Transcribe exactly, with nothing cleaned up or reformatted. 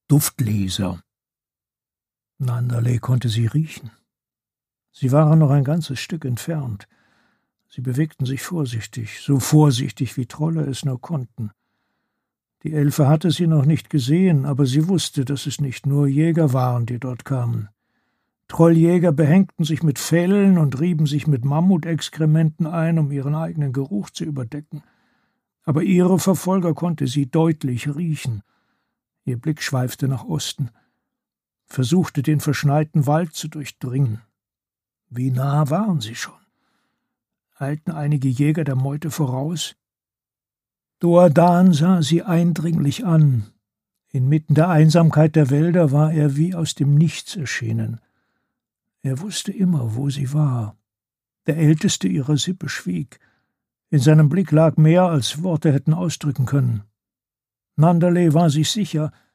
Duftleser. Nanderley konnte sie riechen. Sie waren noch ein ganzes Stück entfernt. Sie bewegten sich vorsichtig, so vorsichtig, wie Trolle es nur konnten. Die Elfe hatte sie noch nicht gesehen, aber sie wusste, dass es nicht nur Jäger waren, die dort kamen. Trolljäger behängten sich mit Fellen und rieben sich mit Mammutexkrementen ein, um ihren eigenen Geruch zu überdecken. Aber ihre Verfolger konnte sie deutlich riechen. Ihr Blick schweifte nach Osten, versuchte den verschneiten Wald zu durchdringen. Wie nah waren sie schon? Eilten einige Jäger der Meute voraus? Duerdan sah sie eindringlich an. Inmitten der Einsamkeit der Wälder war er wie aus dem Nichts erschienen. Er wusste immer, wo sie war. Der Älteste ihrer Sippe schwieg. In seinem Blick lag mehr, als Worte hätten ausdrücken können. Nanderley war sich sicher,